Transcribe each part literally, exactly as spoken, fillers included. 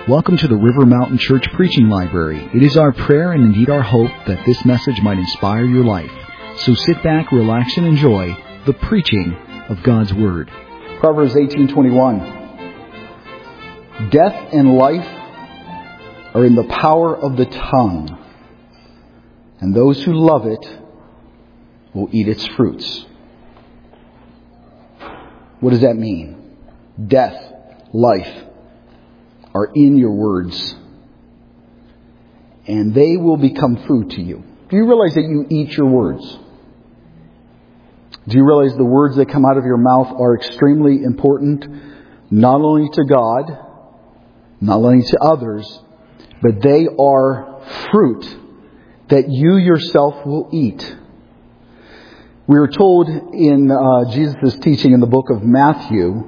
Welcome to the River Mountain Church Preaching Library. It is our prayer and indeed our hope that this message might inspire your life. So sit back, relax, and enjoy the preaching of God's Word. Proverbs eighteen twenty-one. Death and life are in the power of the tongue, and those who love it will eat its fruits. What does that mean? Death, life are in your words, and they will become food to you. Do you realize that you eat your words? Do you realize the words that come out of your mouth are extremely important, not only to God, not only to others, but they are fruit that you yourself will eat. We are told in uh, Jesus' teaching in the book of Matthew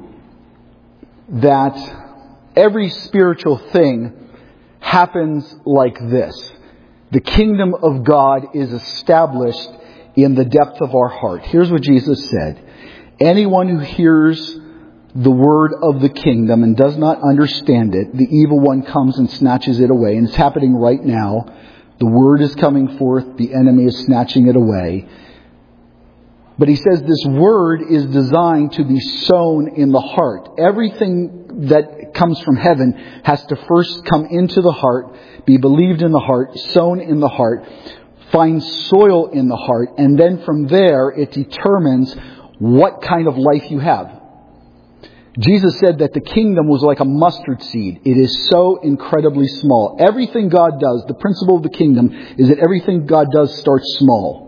that every spiritual thing happens like this. The kingdom of God is established in the depth of our heart. Here's what Jesus said. Anyone who hears the word of the kingdom and does not understand it, the evil one comes and snatches it away. And it's happening right now. The word is coming forth. The enemy is snatching it away. But he says this word is designed to be sown in the heart. Everything that comes from heaven has to first come into the heart, be believed in the heart, sown in the heart, find soil in the heart, and then from there it determines what kind of life you have. Jesus said that the kingdom was like a mustard seed. It is so incredibly small. Everything God does, the principle of the kingdom is that everything God does starts small.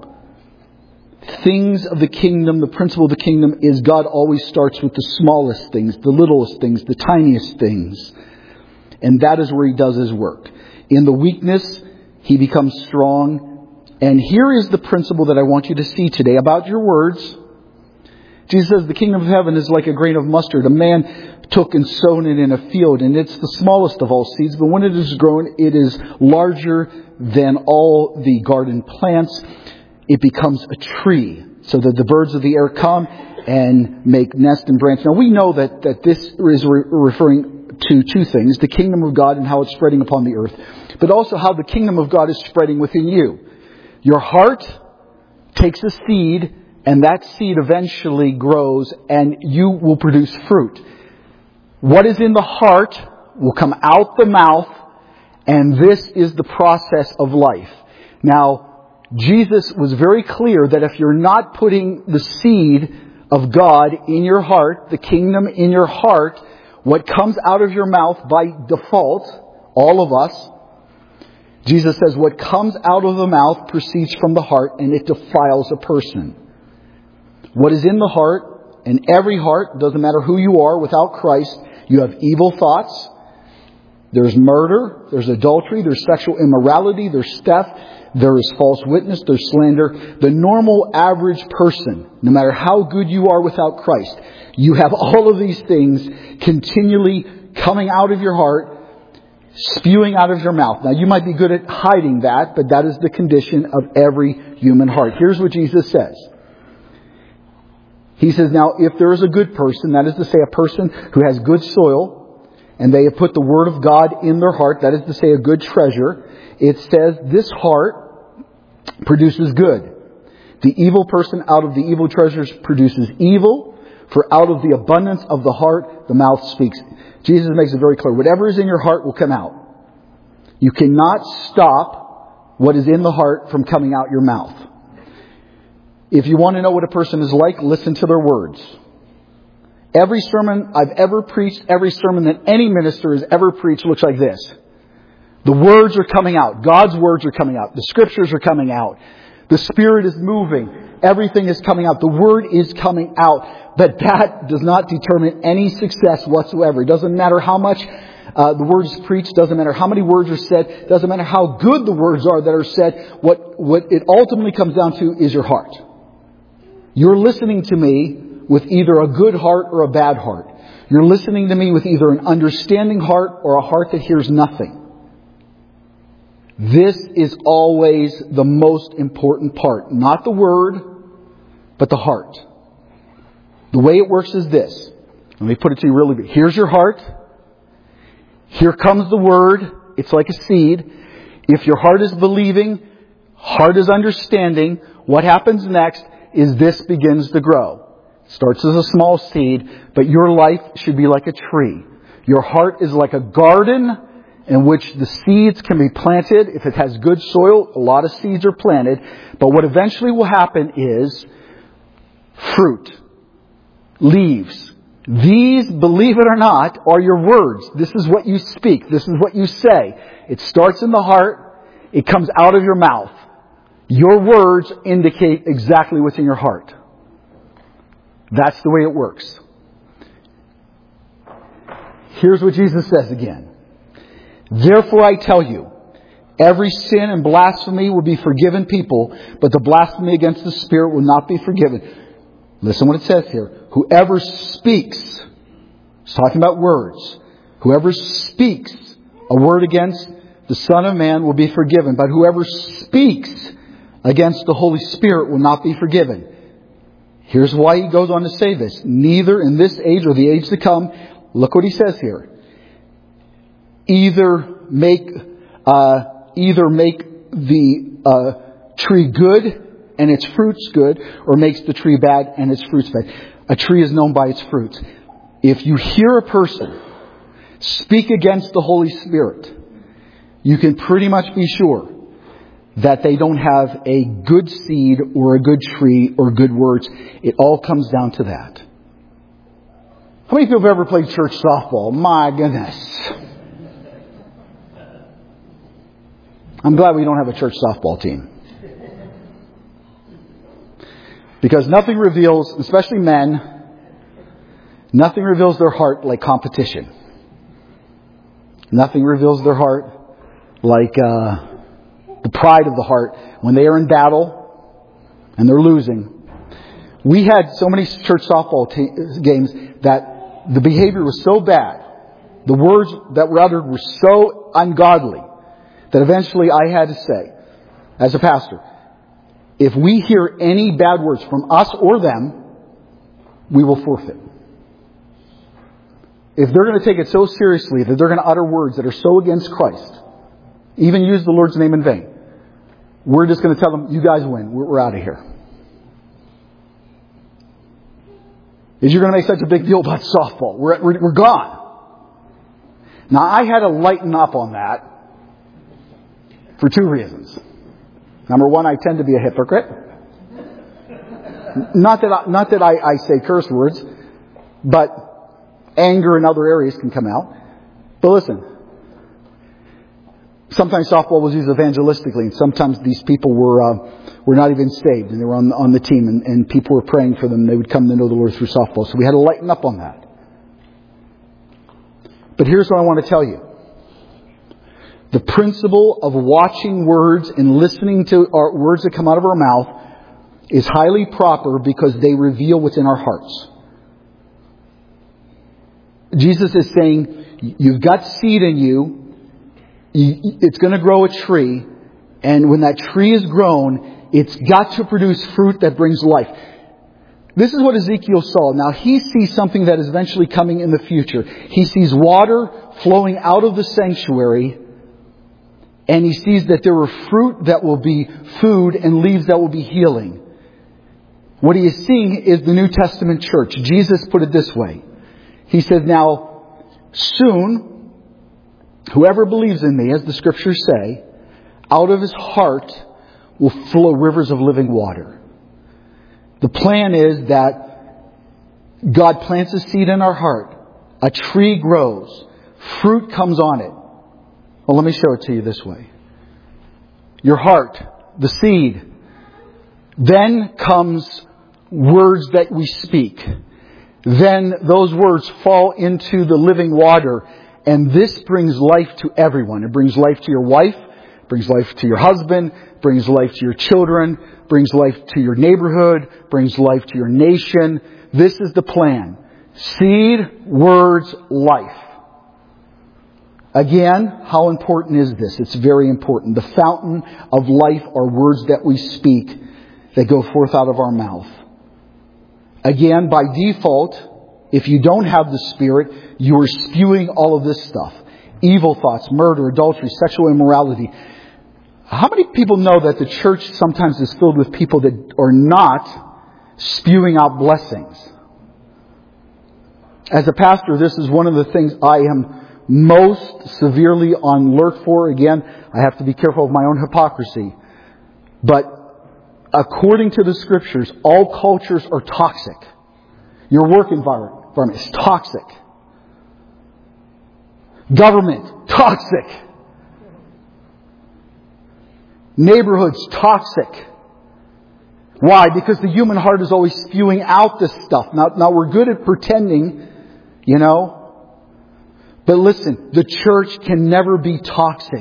Things of the kingdom, the principle of the kingdom is God always starts with the smallest things, the littlest things, the tiniest things. And that is where He does His work. In the weakness, He becomes strong. And here is the principle that I want you to see today about your words. Jesus says the kingdom of heaven is like a grain of mustard. A man took and sown it in a field, and it's the smallest of all seeds. But when it is grown, it is larger than all the garden plants. It becomes a tree, so that the birds of the air come and make nest and branch. Now we know that, that this is re- referring to two things, the kingdom of God and how it's spreading upon the earth, but also how the kingdom of God is spreading within you. Your heart takes a seed, and that seed eventually grows, and you will produce fruit. What is in the heart will come out the mouth, and this is the process of life. Now, Jesus was very clear that if you're not putting the seed of God in your heart, the kingdom in your heart, what comes out of your mouth by default, all of us, Jesus says what comes out of the mouth proceeds from the heart, and it defiles a person. What is in the heart, and every heart, doesn't matter who you are, without Christ, you have evil thoughts. There's murder, there's adultery, there's sexual immorality, there's theft, there is false witness, there's slander. The normal average person, no matter how good you are without Christ, you have all of these things continually coming out of your heart, spewing out of your mouth. Now you might be good at hiding that, but that is the condition of every human heart. Here's what Jesus says. He says, now if there is a good person, that is to say a person who has good soil, and they have put the Word of God in their heart, that is to say a good treasure, it says this heart produces good. The evil person out of the evil treasures produces evil, for out of the abundance of the heart the mouth speaks. Jesus makes it very clear. Whatever is in your heart will come out. You cannot stop what is in the heart from coming out your mouth. If you want to know what a person is like, listen to their words. Every sermon I've ever preached, every sermon that any minister has ever preached looks like this. The words are coming out. God's words are coming out. The scriptures are coming out. The Spirit is moving. Everything is coming out. The Word is coming out. But that does not determine any success whatsoever. It doesn't matter how much uh, the Word is preached. Doesn't matter how many words are said. Doesn't matter how good the words are that are said. What, what it ultimately comes down to is your heart. You're listening to me with either a good heart or a bad heart. You're listening to me with either an understanding heart or a heart that hears nothing. This is always the most important part. Not the word, but the heart. The way it works is this. Let me put it to you really good. Here's your heart. Here comes the Word. It's like a seed. If your heart is believing, heart is understanding, what happens next is this begins to grow. It starts as a small seed, but your life should be like a tree. Your heart is like a garden in which the seeds can be planted. If it has good soil, a lot of seeds are planted. But what eventually will happen is fruit, leaves. These, believe it or not, are your words. This is what you speak. This is what you say. It starts in the heart. It comes out of your mouth. Your words indicate exactly what's in your heart. That's the way it works. Here's what Jesus says again. Therefore I tell you, every sin and blasphemy will be forgiven people, but the blasphemy against the Spirit will not be forgiven. Listen what it says here. Whoever speaks, it's talking about words. Whoever speaks a word against the Son of Man will be forgiven, but whoever speaks against the Holy Spirit will not be forgiven. Here's why he goes on to say this. Neither in this age or the age to come, look what he says here. Either make, uh, either make the uh, tree good and its fruits good, or makes the tree bad and its fruits bad. A tree is known by its fruits. If you hear a person speak against the Holy Spirit, you can pretty much be sure that they don't have a good seed or a good tree or good words. It all comes down to that. How many people have ever played church softball? My goodness. I'm glad we don't have a church softball team. Because nothing reveals, especially men, nothing reveals their heart like competition. Nothing reveals their heart like uh, the pride of the heart when they are in battle and they're losing. We had so many church softball te- games that the behavior was so bad, the words that were uttered were so ungodly, that eventually I had to say, as a pastor, if we hear any bad words from us or them, we will forfeit. If they're going to take it so seriously that they're going to utter words that are so against Christ, even use the Lord's name in vain, we're just going to tell them, you guys win. We're, we're out of here. Is you're going to make such a big deal about softball? We're, we're, we're gone. Now, I had to lighten up on that for two reasons. Number one, I tend to be a hypocrite. Not that I, not that I, I say curse words, but anger in other areas can come out. But listen, sometimes softball was used evangelistically, and sometimes these people were uh, were not even saved, and they were on on the team, and, and people were praying for them. They would come to know the Lord through softball. So we had to lighten up on that. But here's what I want to tell you. The principle of watching words and listening to our words that come out of our mouth is highly proper because they reveal what's in our hearts. Jesus is saying, you've got seed in you, it's going to grow a tree, and when that tree is grown, it's got to produce fruit that brings life. This is what Ezekiel saw. Now he sees something that is eventually coming in the future. He sees water flowing out of the sanctuary, and he sees that there are fruit that will be food and leaves that will be healing. What he is seeing is the New Testament church. Jesus put it this way. He said, now, soon, whoever believes in me, as the scriptures say, out of his heart will flow rivers of living water. The plan is that God plants a seed in our heart. A tree grows. Fruit comes on it. Well, let me show it to you this way. Your heart, the seed. Then comes words that we speak. Then those words fall into the living water. And this brings life to everyone. It brings life to your wife. Brings life to your husband. Brings life to your children. Brings life to your neighborhood. Brings life to your nation. This is the plan. Seed, words, life. Again, how important is this? It's very important. The fountain of life are words that we speak that go forth out of our mouth. Again, by default, if you don't have the Spirit, you are spewing all of this stuff. evil thoughts, murder, adultery, sexual immorality. How many people know that the church sometimes is filled with people that are not spewing out blessings? As a pastor, this is one of the things I am most severely on alert for. Again, I have to be careful of my own hypocrisy. But according to the Scriptures, all cultures are toxic. Your work environment is toxic. Government, toxic. Neighborhoods, toxic. Why? Because the human heart is always spewing out this stuff. Now, now we're good at pretending, you know. But listen, the church can never be toxic.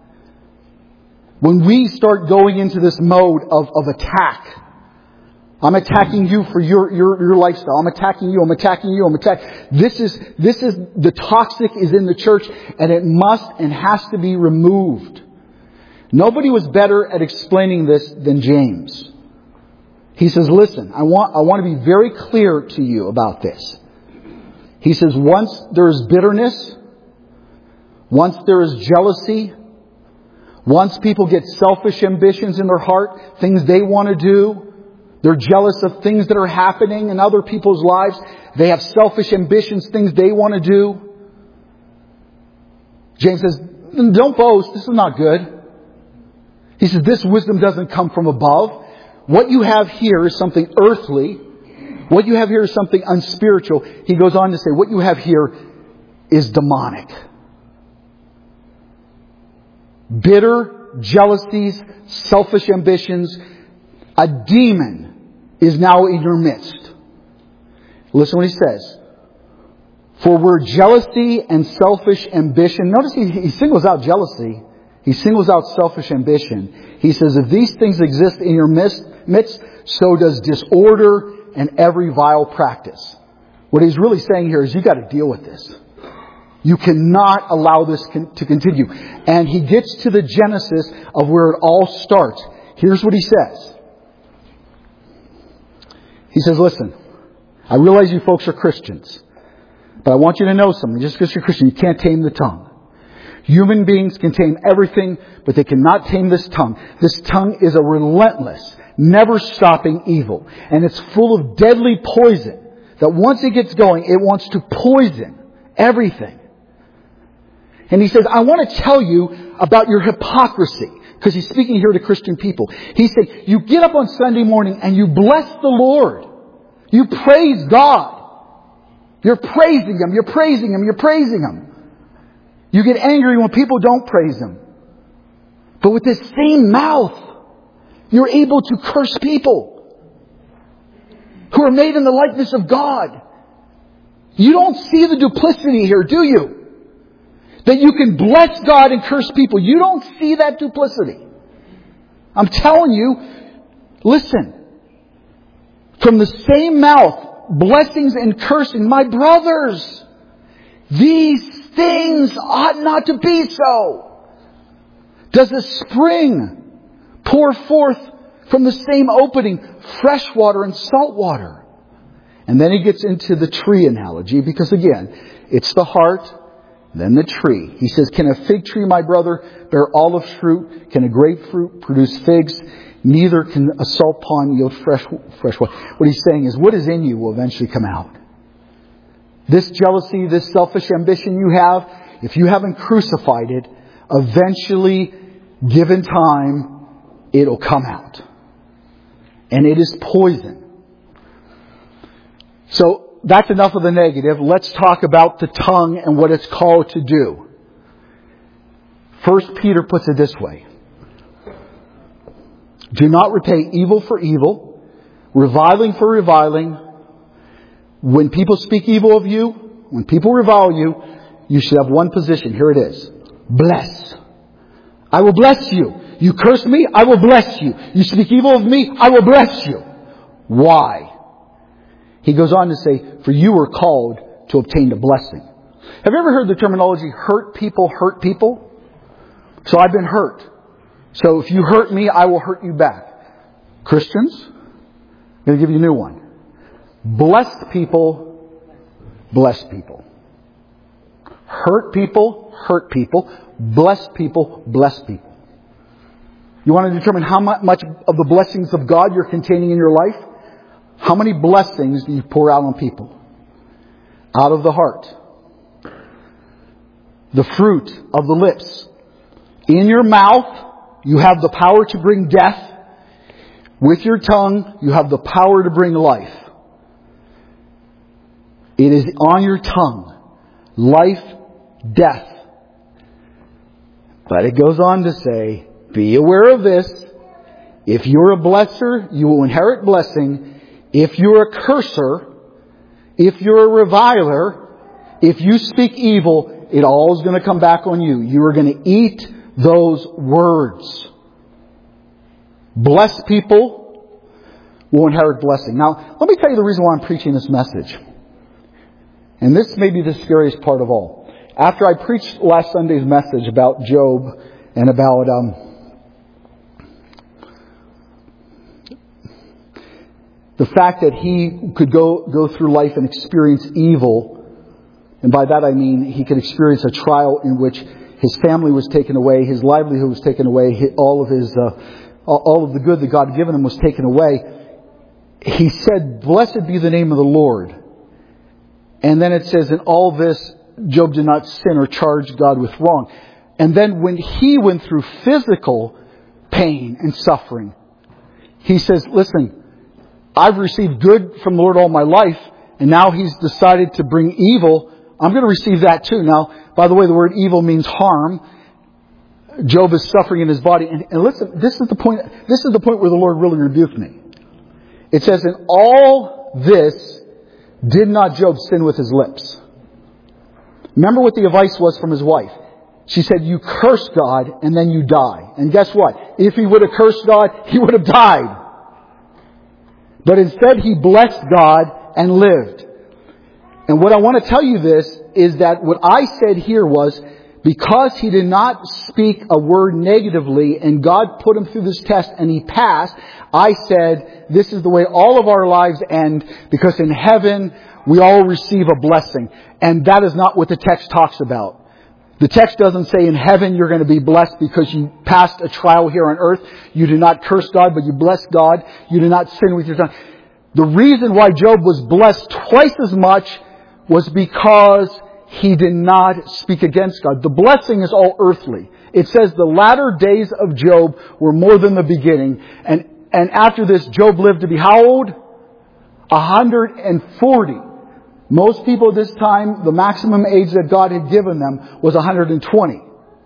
When we start going into this mode of, of attack, I'm attacking you for your, your, your lifestyle. I'm attacking you. I'm attacking you. I'm attacking. This is, this is, the toxic is in the church, and it must and has to be removed. Nobody was better at explaining this than James. He says, listen, I want, I want to be very clear to you about this. He says, once there is bitterness, once there is jealousy, once people get selfish ambitions in their heart, things they want to do, they're jealous of things that are happening in other people's lives. They have selfish ambitions, things they want to do. James says, don't boast. This is not good. He says, this wisdom doesn't come from above. What you have here is something earthly. What you have here is something unspiritual. He goes on to say, what you have here is demonic. Bitter jealousies, selfish ambitions. A demon is now in your midst. Listen what he says. For where jealousy and selfish ambition, notice he, he singles out jealousy. He singles out selfish ambition. He says, if these things exist in your midst, midst, so does disorder and every vile practice. What he's really saying here is you got to deal with this. You cannot allow this con- to continue. And he gets to the genesis of where it all starts. Here's what he says. He says, listen, I realize you folks are Christians, but I want you to know something. Just because you're Christian, you can't tame the tongue. Human beings can tame everything, but they cannot tame this tongue. This tongue is a relentless, never-stopping evil. And it's full of deadly poison that once it gets going, it wants to poison everything. And he says, I want to tell you about your hypocrisy. Because he's speaking here to Christian people. He's saying, you get up on Sunday morning and you bless the Lord. You praise God. You're praising Him. You're praising Him. You're praising Him. You get angry when people don't praise Him. But with this same mouth, you're able to curse people who are made in the likeness of God. You don't see the duplicity here, do you? That you can bless God and curse people. You don't see that duplicity. I'm telling you, listen. From the same mouth, blessings and cursing. My brothers, these things ought not to be so. Does a spring pour forth from the same opening fresh water and salt water? And then he gets into the tree analogy because again, it's the heart, then the tree. He says, can a fig tree, my brother, bear olive fruit? Can a grapefruit produce figs? Neither can a salt pond yield fresh, fresh water. What he's saying is, what is in you will eventually come out. This jealousy, this selfish ambition you have, if you haven't crucified it, eventually, given time, it'll come out. And it is poison. So, that's enough of the negative. Let's talk about the tongue and what it's called to do. First Peter puts it this way. Do not repay evil for evil, reviling for reviling. When people speak evil of you, when people revile you, you should have one position. Here it is. Bless. I will bless you. You curse me, I will bless you. You speak evil of me, I will bless you. Why? He goes on to say, for you were called to obtain a blessing. Have you ever heard the terminology, hurt people, hurt people? So I've been hurt. So if you hurt me, I will hurt you back. Christians, I'm going to give you a new one. Blessed people, bless people. Hurt people, hurt people. Bless people, bless people. You want to determine how much of the blessings of God you're containing in your life? How many blessings do you pour out on people? Out of the heart. The fruit of the lips. In your mouth, you have the power to bring death. With your tongue, you have the power to bring life. It is on your tongue. Life, death. But it goes on to say, be aware of this. If you're a blesser, you will inherit blessing. If you're a curser, if you're a reviler, if you speak evil, it all is going to come back on you. You are going to eat those words. Blessed people will inherit blessing. Now, let me tell you the reason why I'm preaching this message. And this may be the scariest part of all. After I preached last Sunday's message about Job and about um, the fact that he could go, go through life and experience evil, and by that I mean he could experience a trial in which his family was taken away, his livelihood was taken away, all of his, uh, all of the good that God had given him was taken away. He said, "Blessed be the name of the Lord." And then it says, in all this, Job did not sin or charge God with wrong. And then when he went through physical pain and suffering, he says, listen, I've received good from the Lord all my life, and now He's decided to bring evil. I'm going to receive that too. Now, by the way, the word evil means harm. Job is suffering in his body. And, and listen, this is the point, this is the point where the Lord really rebuked me. It says, in all this, did not Job sin with his lips? Remember what the advice was from his wife. She said, you curse God and then you die. And guess what? If he would have cursed God, he would have died. But instead he blessed God and lived. And what I want to tell you this is that what I said here was, because he did not speak a word negatively and God put him through this test and he passed, I said, this is the way all of our lives end, because in heaven we all receive a blessing. And that is not what the text talks about. The text doesn't say in heaven you're going to be blessed because you passed a trial here on earth. You do not curse God, but you bless God. You do not sin with your tongue. The reason why Job was blessed twice as much was because he did not speak against God. The blessing is all earthly. It says the latter days of Job were more than the beginning. And, and after this, Job lived to be how old? one hundred forty. Most people at this time, the maximum age that God had given them was one hundred twenty.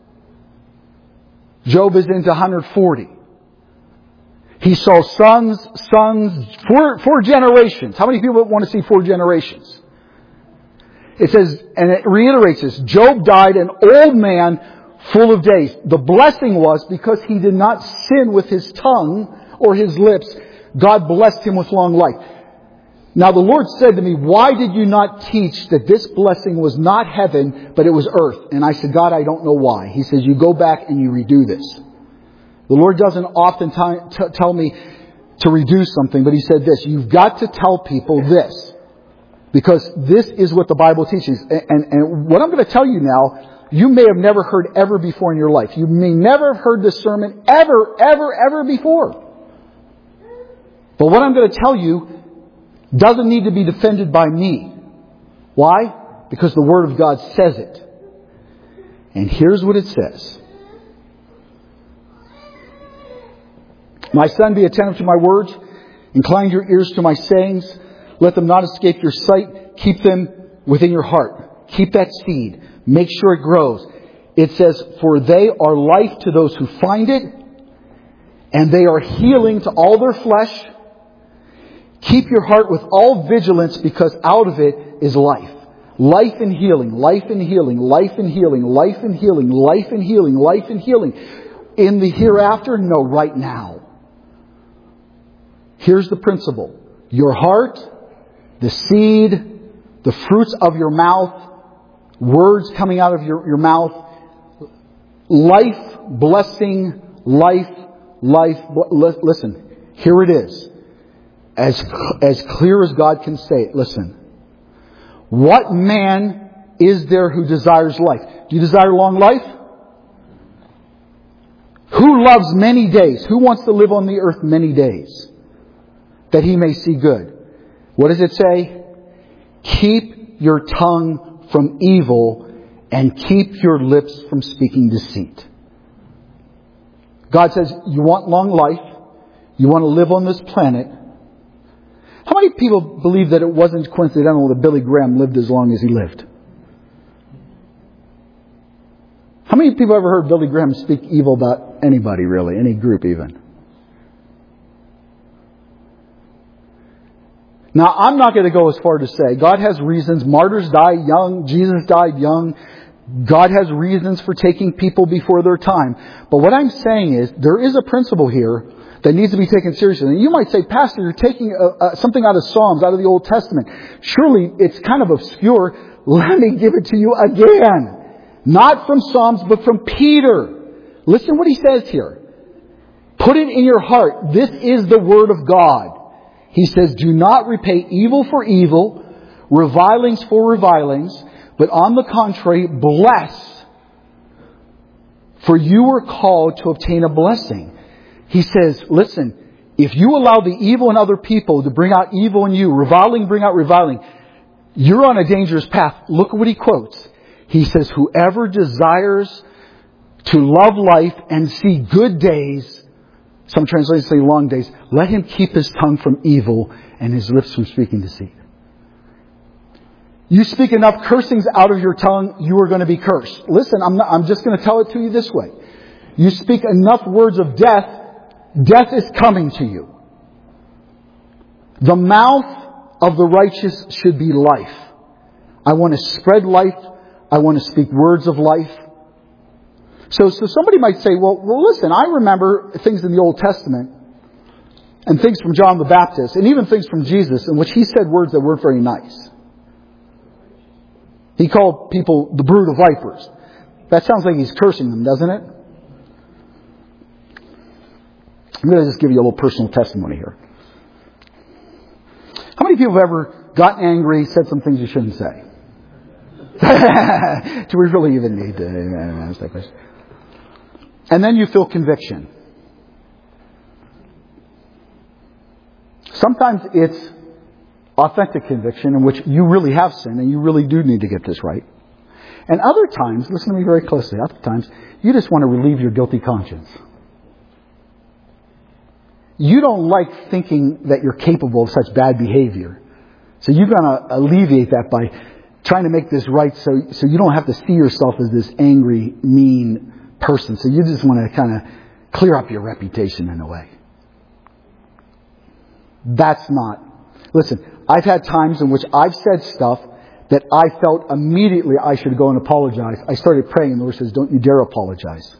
Job is into one hundred forty. He saw sons, sons, four, four generations. How many people want to see four generations? It says, and it reiterates this, Job died an old man full of days. The blessing was because he did not sin with his tongue or his lips, God blessed him with long life. Now the Lord said to me, why did you not teach that this blessing was not heaven, but it was earth? And I said, God, I don't know why. He says, you go back and you redo this. The Lord doesn't often t- t- tell me to redo something, but He said this, you've got to tell people this. Because this is what the Bible teaches. And, and, and what I'm going to tell you now, you may have never heard ever before in your life. You may never have heard this sermon ever, ever, ever before. But what I'm going to tell you doesn't need to be defended by me. Why? Because the Word of God says it. And here's what it says. My son, be attentive to my words. Incline your ears to my sayings. Let them not escape your sight. Keep them within your heart. Keep that seed. Make sure it grows. It says, for they are life to those who find it, and they are healing to all their flesh. Keep your heart with all vigilance, because out of it is life. Life and healing, life and healing, life and healing, life and healing, life and healing, life and healing. In the hereafter? No, right now. Here's the principle. Your heart, the seed, the fruits of your mouth, words coming out of your, your mouth, life, blessing, life, life. Listen, here it is. As, as clear as God can say it. Listen. What man is there who desires life? Do you desire long life? Who loves many days? Who wants to live on the earth many days? That he may see good. What does it say? Keep your tongue from evil and keep your lips from speaking deceit. God says, you want long life. You want to live on this planet. How many people believe that it wasn't coincidental that Billy Graham lived as long as he lived? How many people ever heard Billy Graham speak evil about anybody, really? Any group, even? Now, I'm not going to go as far to say God has reasons. Martyrs die young. Jesus died young. God has reasons for taking people before their time. But what I'm saying is, there is a principle here that needs to be taken seriously. And you might say, Pastor, you're taking a, a, something out of Psalms, out of the Old Testament. Surely it's kind of obscure. Let me give it to you again. Not from Psalms, but from Peter. Listen what he says here. Put it in your heart. This is the Word of God. He says, do not repay evil for evil, revilings for revilings, but on the contrary, bless. For you were called to obtain a blessing. He says, listen, if you allow the evil in other people to bring out evil in you, reviling bring out reviling, you're on a dangerous path. Look at what he quotes. He says, whoever desires to love life and see good days, some translations say long days, let him keep his tongue from evil and his lips from speaking deceit. You speak enough cursings out of your tongue, you are going to be cursed. Listen, I'm, not, I'm just going to tell it to you this way. You speak enough words of death, death is coming to you. The mouth of the righteous should be life. I want to spread life. I want to speak words of life. So, so somebody might say, well, well, listen, I remember things in the Old Testament and things from John the Baptist and even things from Jesus in which he said words that weren't very nice. He called people the brood of vipers. That sounds like he's cursing them, doesn't it? I'm going to just give you a little personal testimony here. How many people have ever gotten angry, said some things you shouldn't say? Do we really even need to ask that question? And then you feel conviction. Sometimes it's authentic conviction in which you really have sinned and you really do need to get this right. And other times, listen to me very closely, other times you just want to relieve your guilty conscience. You don't like thinking that you're capable of such bad behavior. So you're going to alleviate that by trying to make this right so, so you don't have to see yourself as this angry, mean person. So you just want to kind of clear up your reputation in a way. That's not. Listen, I've had times in which I've said stuff that I felt immediately I should go and apologize. I started praying and the Lord says, don't you dare apologize.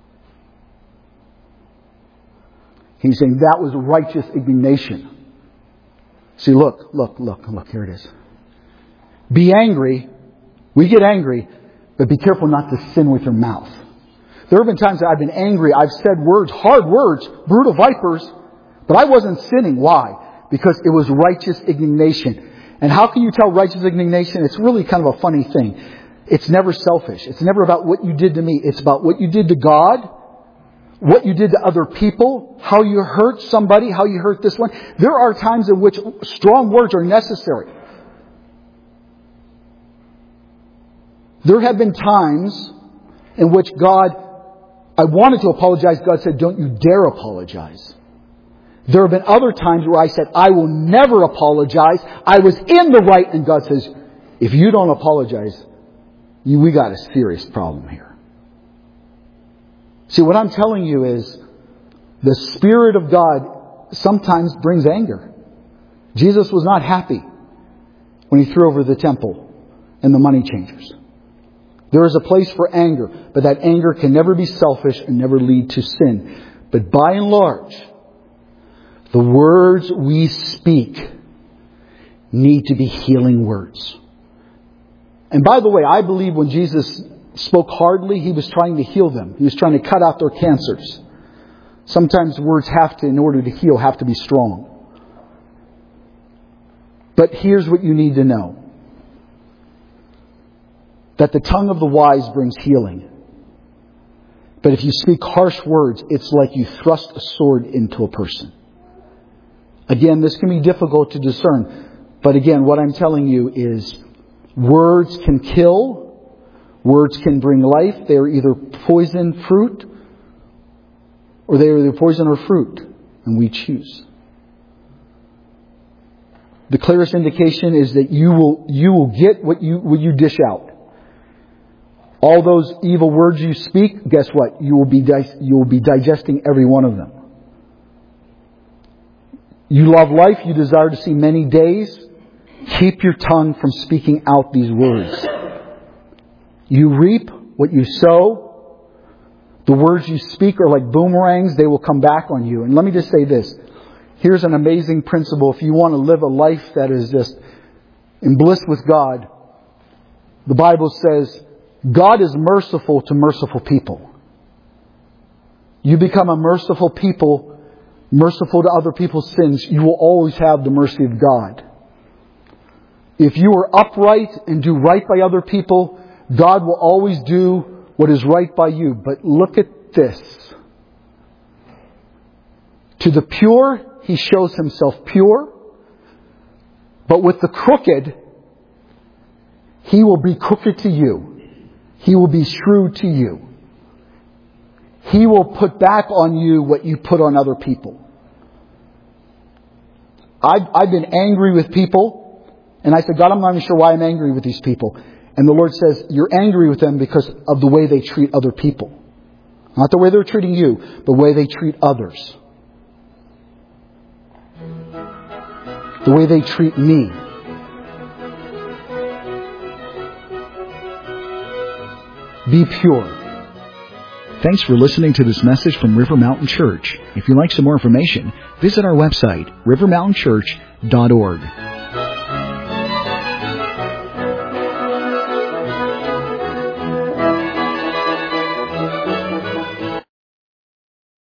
He's saying that was righteous indignation. See, look, look, look, look, here it is. Be angry. We get angry, but be careful not to sin with your mouth. There have been times that I've been angry. I've said words, hard words, brutal vipers, but I wasn't sinning. Why? Because it was righteous indignation. And how can you tell righteous indignation? It's really kind of a funny thing. It's never selfish. It's never about what you did to me. It's about what you did to God, what you did to other people, how you hurt somebody, how you hurt this one. There are times in which strong words are necessary. There have been times in which God, I wanted to apologize. God said, don't you dare apologize. There have been other times where I said, I will never apologize. I was in the right. And God says, if you don't apologize, you, we got a serious problem here. See, what I'm telling you is the Spirit of God sometimes brings anger. Jesus was not happy when he threw over the temple and the money changers. There is a place for anger, but that anger can never be selfish and never lead to sin. But by and large, the words we speak need to be healing words. And by the way, I believe when Jesus spoke hardly, he was trying to heal them. He was trying to cut out their cancers. Sometimes words have to, in order to heal, have to be strong. But here's what you need to know. that the tongue of the wise brings healing. But if you speak harsh words, it's like you thrust a sword into a person. Again, this can be difficult to discern. But again, what I'm telling you is words can kill. Words can bring life. They are either poison fruit or they are either poison or fruit. And we choose. The clearest indication is that you will you will get what you what you dish out. All those evil words you speak, guess what? You will be di- you will be digesting every one of them. You love life, you desire to see many days. Keep your tongue from speaking out these words. You reap what you sow. The words you speak are like boomerangs. They will come back on you. And let me just say this. Here's an amazing principle. If you want to live a life that is just in bliss with God, the Bible says God is merciful to merciful people. You become a merciful people, merciful to other people's sins, you will always have the mercy of God. If you are upright and do right by other people, God will always do what is right by you. But look at this. To the pure, He shows Himself pure. But with the crooked, He will be crooked to you. He will be shrewd to you. He will put back on you what you put on other people. I've, I've been angry with people. And I said, God, I'm not even sure why I'm angry with these people. And the Lord says, you're angry with them because of the way they treat other people. Not the way they're treating you, but the way they treat others. The way they treat me. Be pure. Thanks for listening to this message from River Mountain Church. If you'd like some more information, visit our website, river mountain church dot org.